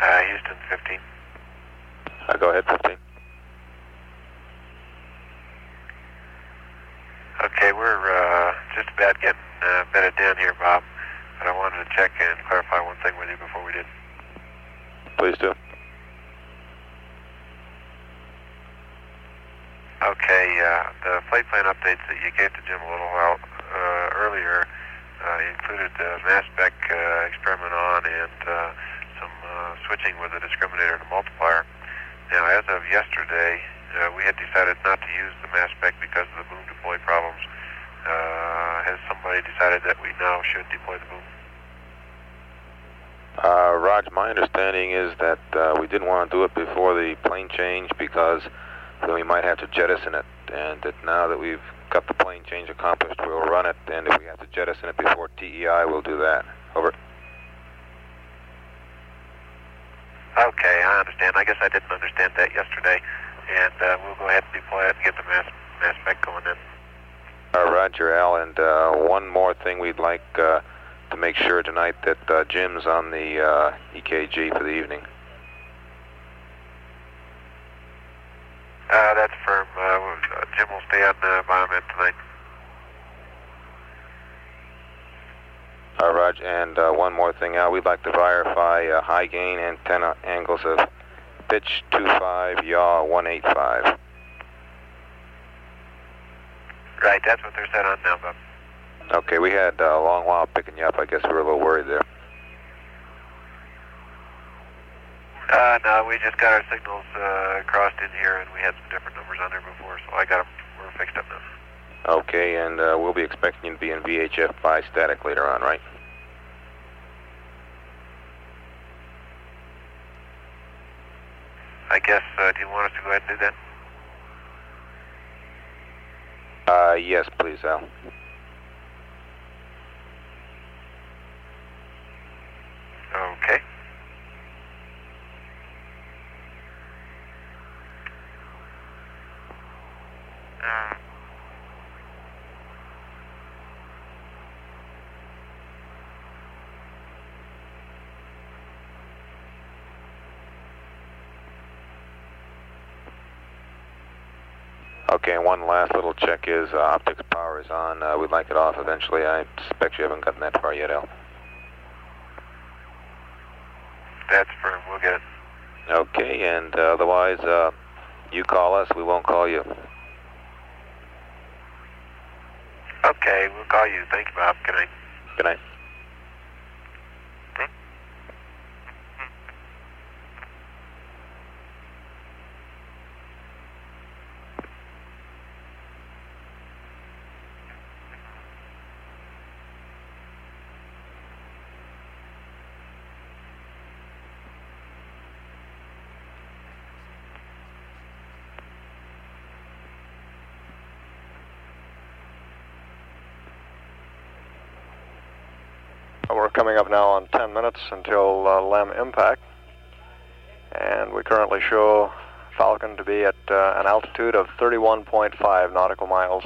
Houston 15. Go ahead, 15. Okay, we're just about getting bedded down here, Bob. But I wanted to check and clarify one thing with you before we did. Please do. Okay, the flight plan updates that you gave to Jim a little while earlier included mass spec experiment on and some switching with the discriminator and the multiplier. Now, as of yesterday, we had decided not to use the mass spec because of the boom deploy problems. Has somebody decided that we now should deploy the boom? Raj, my understanding is that we didn't want to do it before the plane change because then we might have to jettison it, and that now that we've got the plane change accomplished, we'll run it, and if we have to jettison it before TEI, we'll do that. Over. Okay, I understand. I guess I didn't understand that yesterday, and we'll go ahead and deploy it and get the mass spec going in. Roger, Al, and one more thing we'd like to make sure tonight that Jim's on the EKG for the evening. That's firm. Jim will stay on biomed tonight. Roger, and one more thing, Al, we'd like to verify high gain antenna angles of pitch 25, yaw 185. Right, that's what they're set on now, Bob. Okay, we had a long while picking you up. I guess we were a little worried there. No, we just got our signals crossed in here, and we had some different numbers on there before, so I got them. We're fixed up now. Okay, and we'll be expecting you to be in VHF bi-static later on, right? I guess, do you want us to go ahead and do that? Yes, please, Al. Okay. Okay, and one last little check is optics power is on. We'd like it off eventually. I suspect you haven't gotten that far yet, Al. That's firm. We'll get it. Okay, and otherwise, you call us. We won't call you. Okay, we'll call you. Thank you, Bob. Good night. Good night. We're coming up now on 10 minutes until LEM impact, and we currently show Falcon to be at an altitude of 31.5 nautical miles.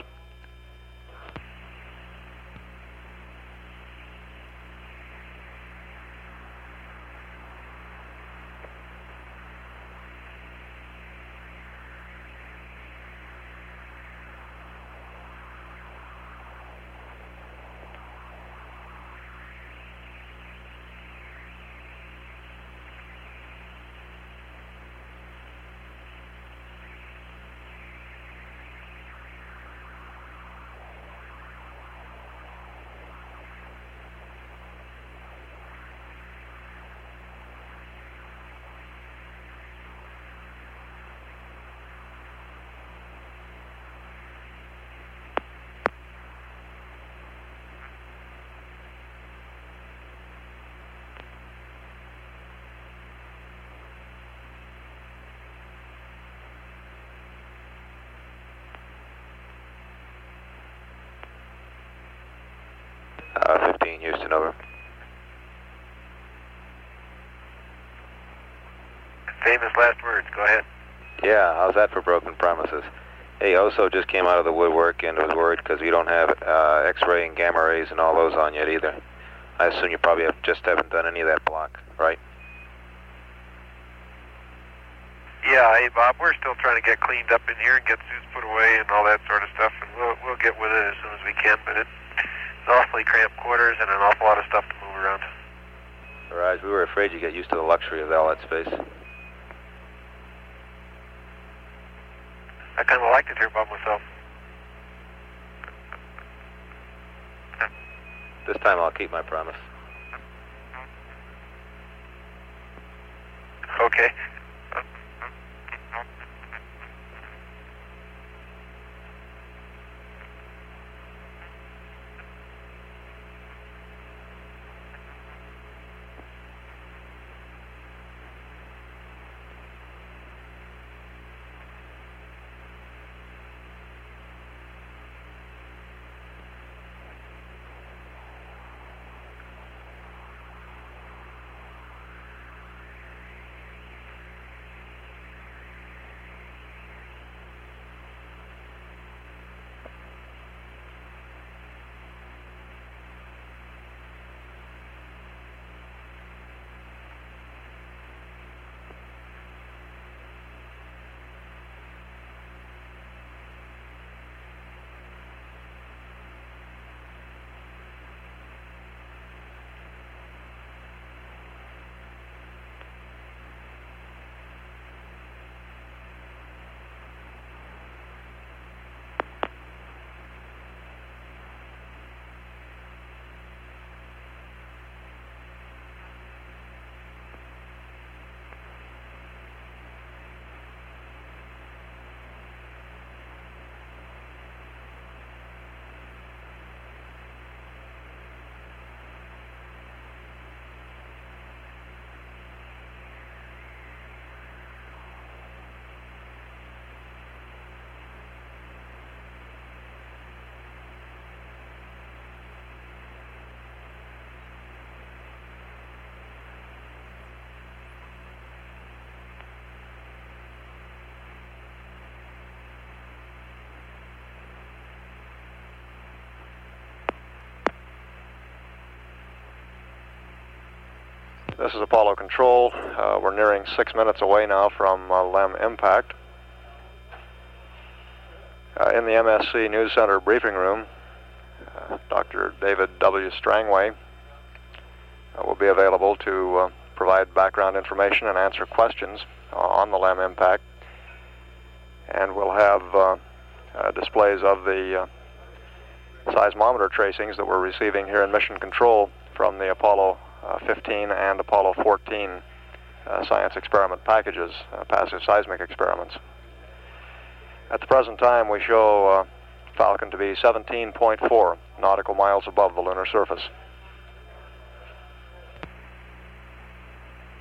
Houston, over. Famous last words. Go ahead. Yeah, how's that for broken promises? Hey, Oso just came out of the woodwork and was worried because we don't have X-ray and gamma rays and all those on yet either. I assume you probably just haven't done any of that block, right? Yeah, hey Bob, we're still trying to get cleaned up in here and get suits put away and all that sort of stuff, and we'll get with it as soon as we can, but it's awfully cramped quarters and an awful lot of stuff to move around. Raj, we were afraid you'd get used to the luxury of all that space. I kind of liked it here by myself. This time I'll keep my promise. Okay. This is Apollo Control. We're nearing 6 minutes away now from LEM impact. In the MSC News Center briefing room, Dr. David W. Strangway will be available to provide background information and answer questions on the LEM impact. And we'll have displays of the seismometer tracings that we're receiving here in Mission Control from the Apollo 15 and Apollo 14 science experiment packages, passive seismic experiments. At the present time, we show Falcon to be 17.4 nautical miles above the lunar surface.